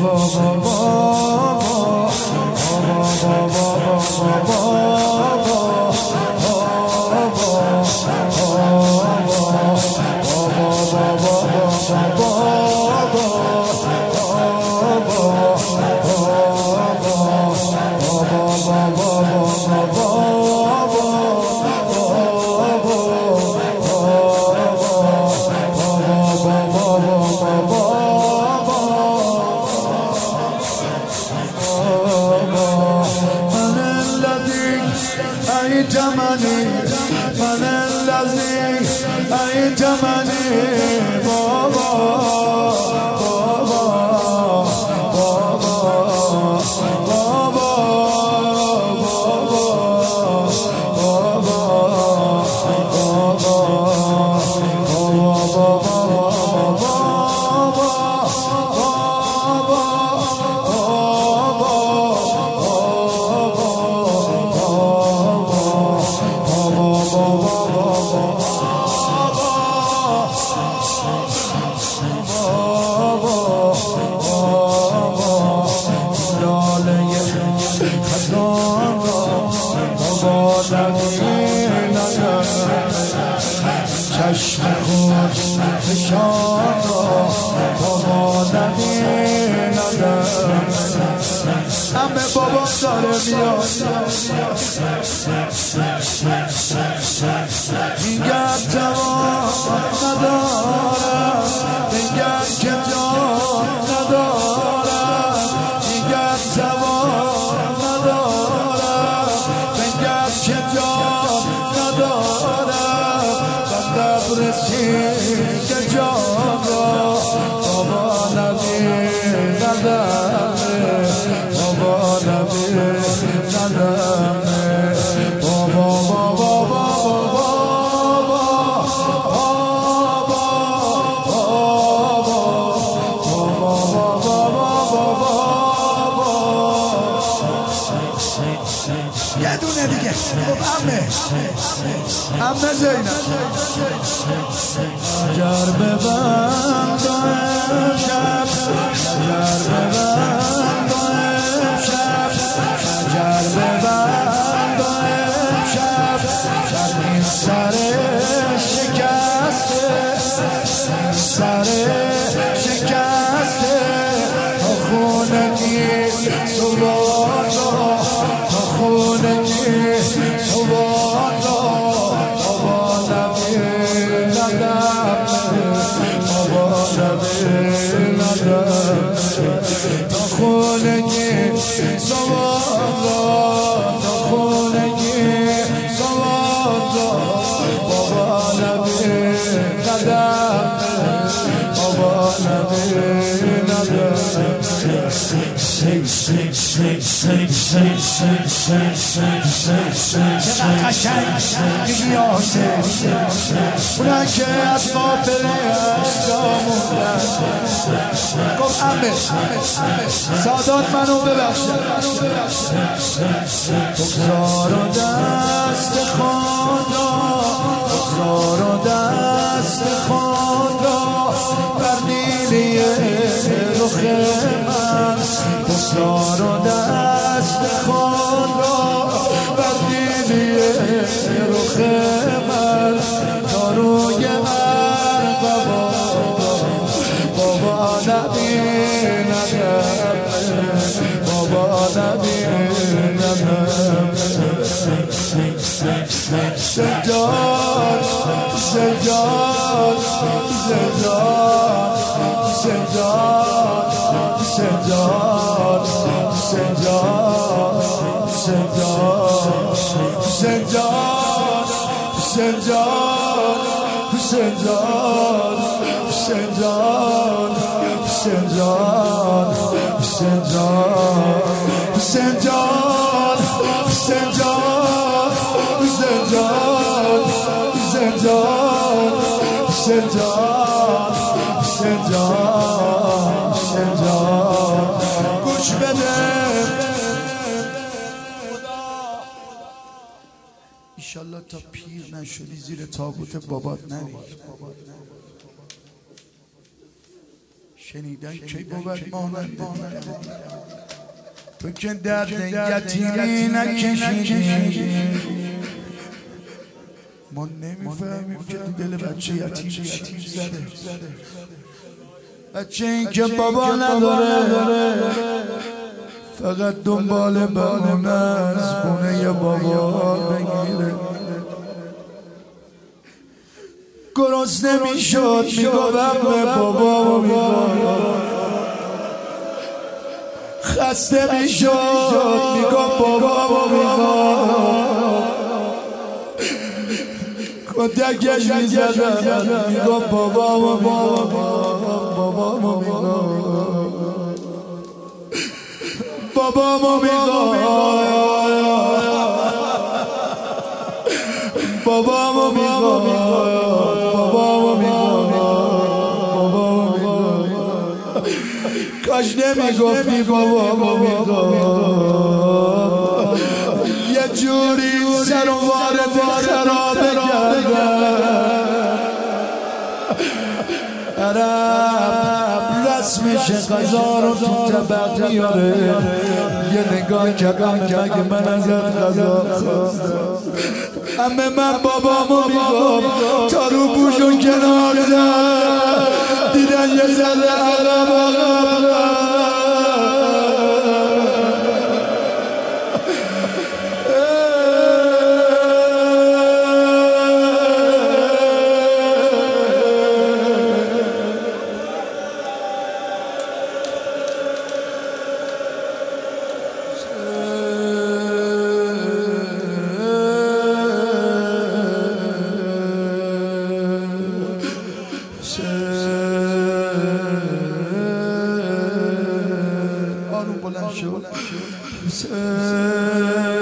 چشم خود فشان را بابا نبیندم همه بابا داره میاد میگم جوان ندارم میگم که جان ندارم میگم جوان ندارم میگم که جان ندارم بندم رسید جان را بابا نبیندم بابا نبیندم یه دونه دیگه خب عمه زینب نجر ببند و امشب نجر ببند و امشب نجر ببند و امشب این سر شکسته سر شکسته تا خونگی سوار را تا خونگی سوار را بابا نبیندم بابا نبیندم تا خونگی سوار را تا خونگی سوار را بابا نبیندم بابا نبیندم چقدر قشنگ میگی آسه اونن که از قافله اشجا موندن گفت عمه سادات منو ببخشه بگذار و دست خود را بگذار و دست خود را بر نیلی رخ من بگذار و دست خود را بر نیلی رخ من تا روی ارغوان بابا نبیندم بابا نبیندم سجاد سجاد سجاد سجاد سجاد سجاد سجاد سجاد سجاد سجاد سجاد سجاد سجاد سجاد سجاد سجاد سجاد گوش بده ایشالله تا پیر نشدی زیر تابوت بابات نری شنیدن کی بود مانند تو که درد یتیمی نکشیدی ما نمیفهمیم که دل بچه یتیم شیر زده بچه این که بابا نداره فقط دنبال بهونه از خونه بابا بگیره گرسنه میشد میگفتم به بابا خسته میشد میگفت بابا کتکش میزدم میگفت بابا بابا کاش نمیگفتی بابا یه جوری سر و وارد خرابه عرب رسمش غذا رو تو طبق میاره یه نگاه کردم مگه من ازت غذا خواستم امه من بابامو میگم تا رو بوشون کنار زد دیدن یه زده عقب آروم بلند شد